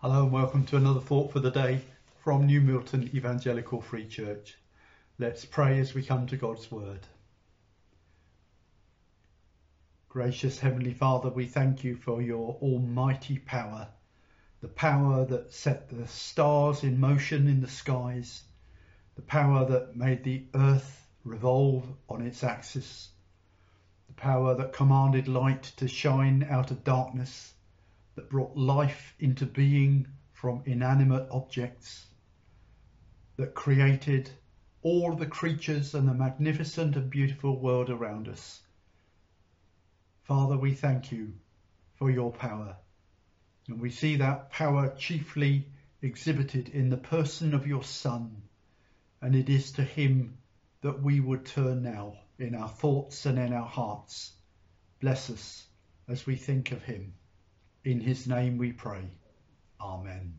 Hello and welcome to another thought for the day from New Milton Evangelical Free Church. Let's pray as we come to God's Word. Gracious Heavenly Father, we thank you for your almighty power, the power that set the stars in motion in the skies, the power that made the earth revolve on its axis, the power that commanded light to shine out of darkness, that brought life into being from inanimate objects, that created all the creatures and the magnificent and beautiful world around us. Father, we thank you for your power, and we see that power chiefly exhibited in the person of your Son, and it is to him that we would turn now in our thoughts and in our hearts. Bless us as we think of him. In his name we pray. Amen.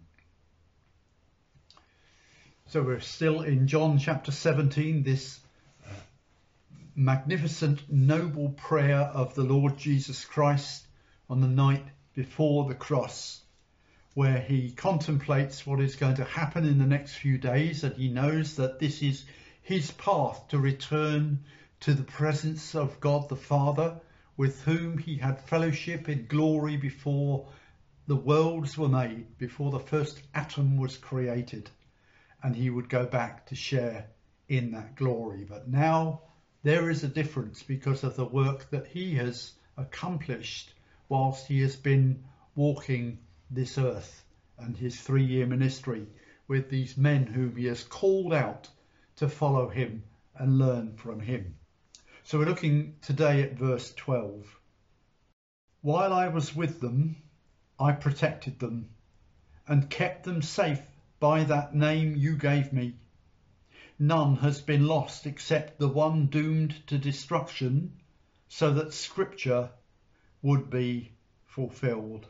So we're still in John chapter 17, this magnificent, noble prayer of the Lord Jesus Christ on the night before the cross, where he contemplates what is going to happen in the next few days, and he knows that this is his path to return to the presence of God the Father, with whom he had fellowship in glory before the worlds were made, before the first atom was created, and he would go back to share in that glory. But now there is a difference because of the work that he has accomplished whilst he has been walking this earth, and his 3-year ministry with these men whom he has called out to follow him and learn from him. So we're looking today at verse 12. While I was with them, I protected them and kept them safe by that name you gave me. None has been lost except the one doomed to destruction, so that Scripture would be fulfilled.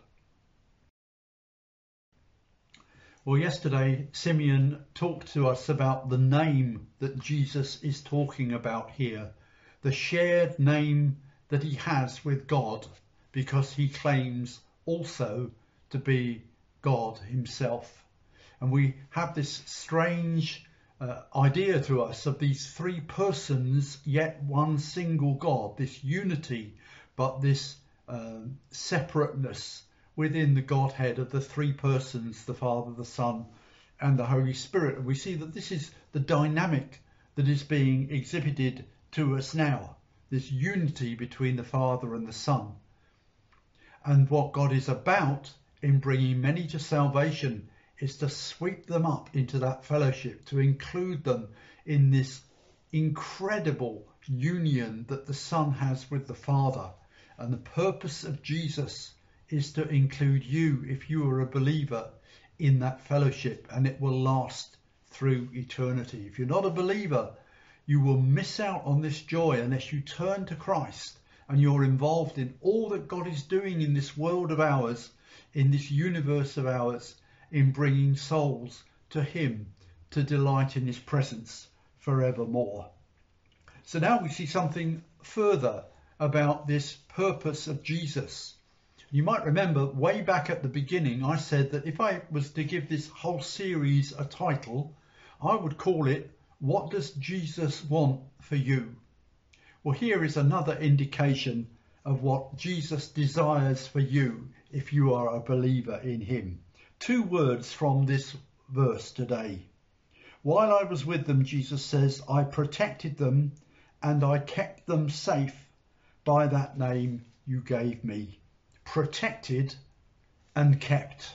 Well, yesterday Simeon talked to us about the name that Jesus is talking about here, the shared name that he has with God, because he claims also to be God himself. And we have this strange idea to us of these three persons, yet one single God, this unity, but this separateness within the Godhead of the three persons, the Father, the Son, and the Holy Spirit. And we see that this is the dynamic that is being exhibited to us now, this unity between the Father and the Son. And what God is about in bringing many to salvation is to sweep them up into that fellowship, to include them in this incredible union that the Son has with the Father. And the purpose of Jesus is to include you, if you are a believer, in that fellowship, and it will last through eternity. If you're not a believer, you will miss out on this joy unless you turn to Christ and you're involved in all that God is doing in this world of ours, in this universe of ours, in bringing souls to him to delight in his presence forevermore. So now we see something further about this purpose of Jesus. You might remember way back at the beginning I said that if I was to give this whole series a title, I would call it, What Does Jesus Want for You? Well, here is another indication of what Jesus desires for you if you are a believer in him. 2 words from this verse today. While I was with them, Jesus says, I protected them and I kept them safe by that name you gave me. Protected and kept.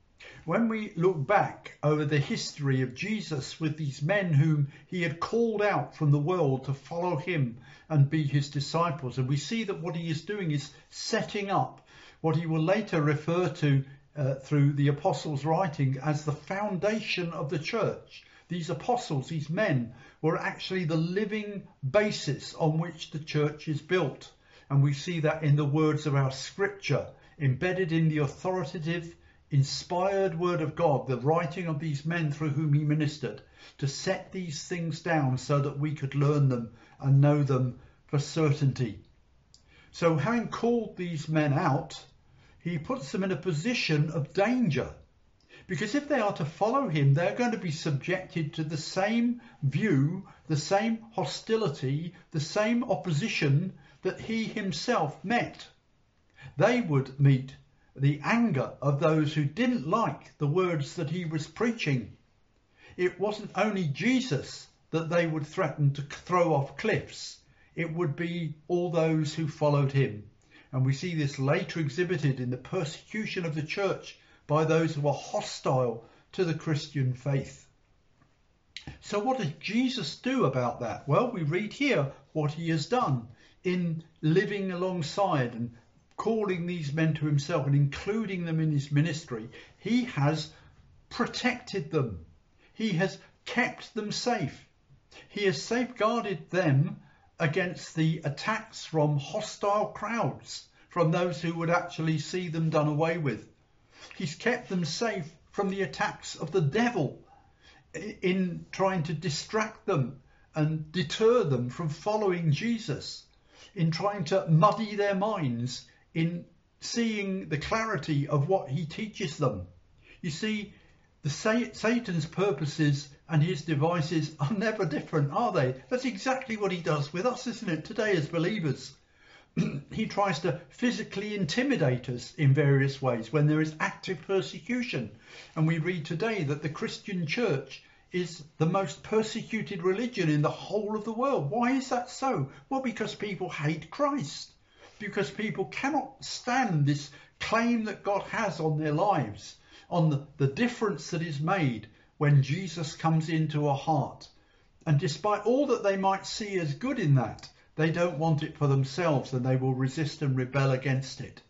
When we look back over the history of Jesus with these men whom he had called out from the world to follow him and be his disciples, and we see that what he is doing is setting up what he will later refer to through the apostles' writing as the foundation of the church. These apostles, these men, were actually the living basis on which the church is built. And we see that in the words of our scripture, embedded in the authoritative, inspired word of God, the writing of these men through whom he ministered, to set these things down so that we could learn them and know them for certainty. So having called these men out, he puts them in a position of danger. Because if they are to follow him, they're going to be subjected to the same view, the same hostility, the same opposition that he himself met. They would meet the anger of those who didn't like the words that he was preaching. It wasn't only Jesus that they would threaten to throw off cliffs. It would be all those who followed him. And we see this later exhibited in the persecution of the church by those who are hostile to the Christian faith. So what does Jesus do about that? Well, we read here what he has done in living alongside and calling these men to himself and including them in his ministry. He has protected them. He has kept them safe. He has safeguarded them against the attacks from hostile crowds, from those who would actually see them done away with. He's kept them safe from the attacks of the devil in trying to distract them and deter them from following Jesus, in trying to muddy their minds, in seeing the clarity of what he teaches them. You see, Satan's purposes and his devices are never different, are they? That's exactly what he does with us, isn't it, today as believers? He tries to physically intimidate us in various ways when there is active persecution. And we read today that the Christian church is the most persecuted religion in the whole of the world. Why is that so? Well, because people hate Christ. Because people cannot stand this claim that God has on their lives, on the difference that is made when Jesus comes into a heart. And despite all that they might see as good in that, they don't want it for themselves, and they will resist and rebel against it.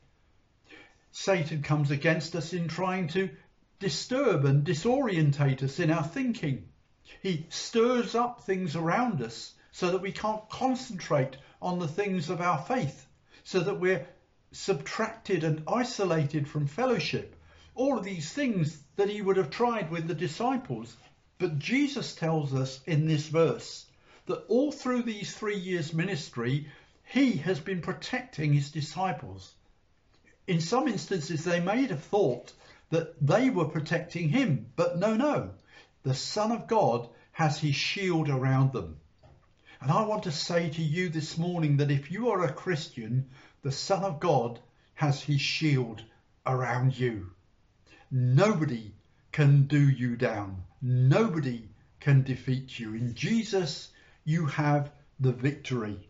Satan comes against us in trying to disturb and disorientate us in our thinking. He stirs up things around us so that we can't concentrate on the things of our faith, so that we're subtracted and isolated from fellowship. All of these things that he would have tried with the disciples. But Jesus tells us in this verse that all through these 3 years ministry, he has been protecting his disciples. In some instances, they may have thought that they were protecting him, but no. The Son of God has his shield around them. And I want to say to you this morning that if you are a Christian, the Son of God has his shield around you. Nobody can do you down. Nobody can defeat you. In Jesus, you have the victory.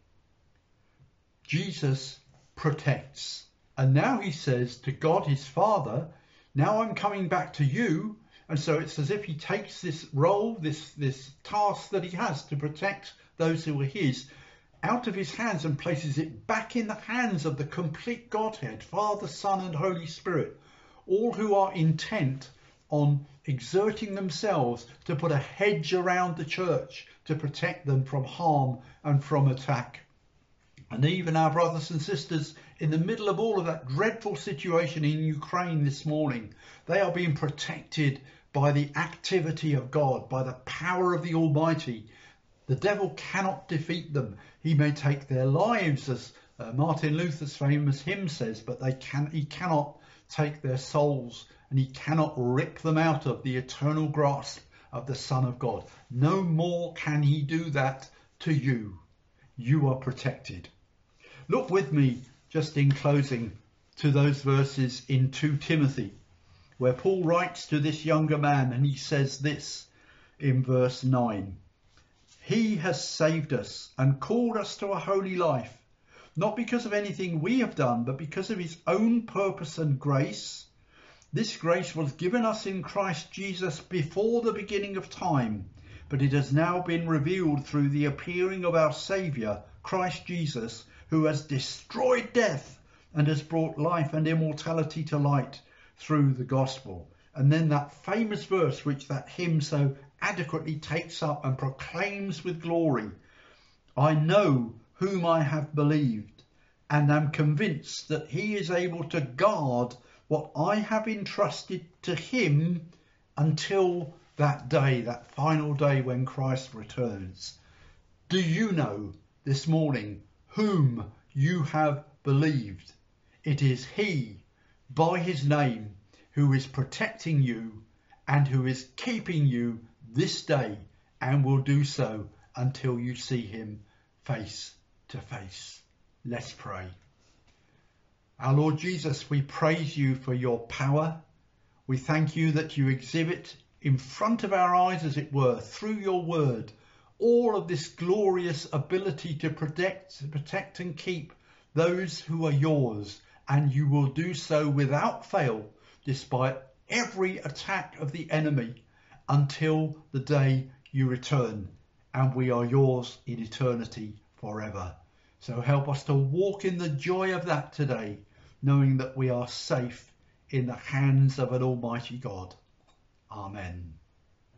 Jesus protects. And now he says to God his Father, now I'm coming back to you. And so it's as if he takes this role, this task that he has to protect those who are his, out of his hands and places it back in the hands of the complete Godhead, Father, Son and Holy Spirit, all who are intent on exerting themselves to put a hedge around the church to protect them from harm and from attack. And even our brothers and sisters in the middle of all of that dreadful situation in Ukraine this morning, they are being protected by the activity of God, by the power of the Almighty. The devil cannot defeat them. He may take their lives, as Martin Luther's famous hymn says, but he cannot take their souls, and he cannot rip them out of the eternal grasp of the Son of God. No more can he do that to you. You are protected. Look with me, just in closing, to those verses in 2 Timothy, where Paul writes to this younger man, and he says this in verse 9. He has saved us and called us to a holy life, not because of anything we have done, but because of his own purpose and grace. This grace was given us in Christ Jesus before the beginning of time, but it has now been revealed through the appearing of our Saviour, Christ Jesus, who has destroyed death and has brought life and immortality to light through the gospel. And then that famous verse which that hymn so adequately takes up and proclaims with glory, I know whom I have believed, and am convinced that he is able to guard what I have entrusted to him until that day, that final day when Christ returns. Do you know this morning whom you have believed? It is he, by his name, who is protecting you and who is keeping you this day and will do so until you see him face to face. Let's pray. Our Lord Jesus, we praise you for your power. We thank you that you exhibit in front of our eyes, as it were, through your word, all of this glorious ability to protect and keep those who are yours, and you will do so without fail, despite every attack of the enemy, until the day you return, and we are yours in eternity forever. So help us to walk in the joy of that today, knowing that we are safe in the hands of an almighty God. Amen.